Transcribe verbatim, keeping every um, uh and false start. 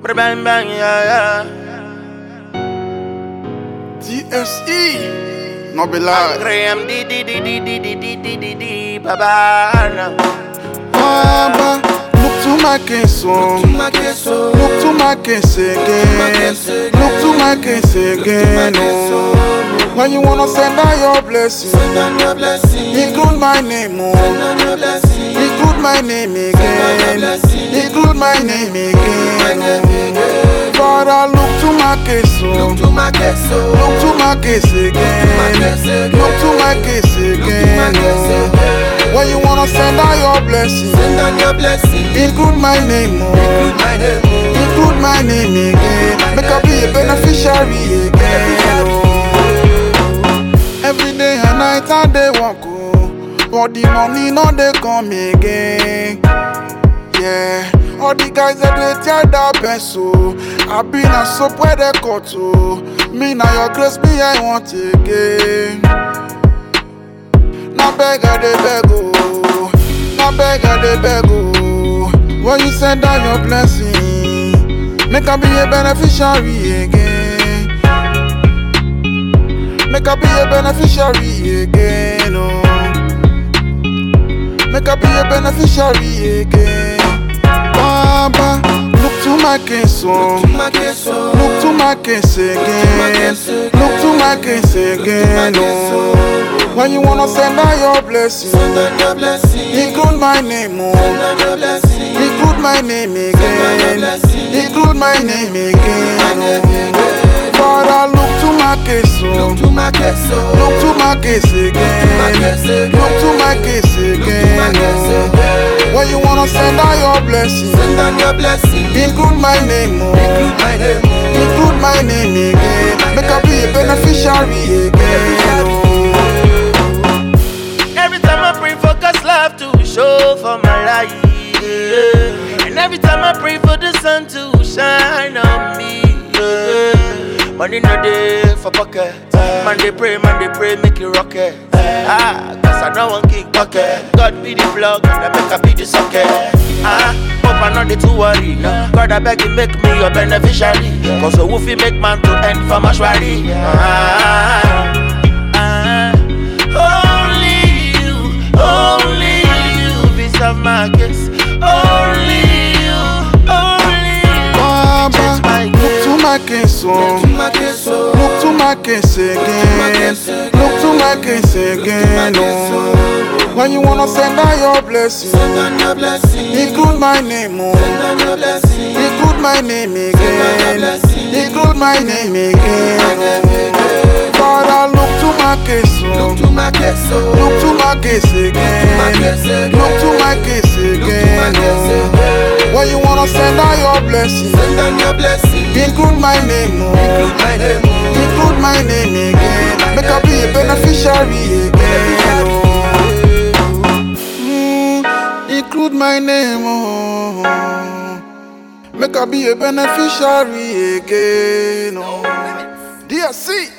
Bang bang, yeah, yeah. D S E, no be lie. Graham, di di di di di di di di di di, Baba. Baba, look to my case, oh. Look to my case again. Look to my case again, oh. When you wanna send out your blessing, include my name, oh. Include my name again. Include my name again, oh. Father, look to my case, oh. Look to my case, oh. Look to my case again. Look to my case again, oh. When you wanna send out your blessing, Send on your blessing. include my name, oh. Include my name, oh. Include my name again. Make I be a beneficiary again, oh. Every day and night I dey walk, oh. But the money no dey come again. Yeah, all the guys that they tear that pencil, I been a soap where they cut, oh. Me now your grace, me I want again. Now beg I dey beg, oh. Now beg I dey beg, oh. When you send down your blessing, make I be a beneficiary again. Make I be a beneficiary again, oh. Make I be a beneficiary again. Baba, look to my case, oh. Look to my case, oh. Look to my case again. Look to my case again, oh. When you wanna send out your blessing, Send on your blessing. include my name, oh. Send on your blessing. Include my name again. Include my name again, oh. Father, look to my case, oh. Look to my case, oh. Look to my case again. Look to my case again, oh. When you wanna send out your blessing, Send on your blessing. include my name, oh. Include my name, oh. Include my name again. Make I be a beneficiary again, oh. Every time I pray for God's love to show for my life, yeah. And every time I pray for the sun to shine on me, yeah. Money no day for pocket. Man they pray, man they pray, make it rocket. Ah, cause I know one king pocket. God be the plug, and I make I be the socket. Ah, hope I not dey too worry. No. God I beg you make me your beneficiary. Cause a woofy make man to end for mortuary. Ah, ah, only you, only you be solve my case. Only you, only you. Baba, look to my case, oh. Look to my case, oh. Look to my case again. Look to my case again, oh. When you wanna send out your blessing, Send on your blessing. include my name, Send oh. on your blessing. Include my name again. Include my name again, oh. Father, look to my case, Look oh. to my case, oh. Look to my case again. Look to my case again, oh. When you wanna send out your blessing, Send on your blessing. include my name, oh. Include my name, oh. Include my name again. Make I be a beneficiary again, oh. Mm, include my name, oh. Make I be a beneficiary again, oh. D S C.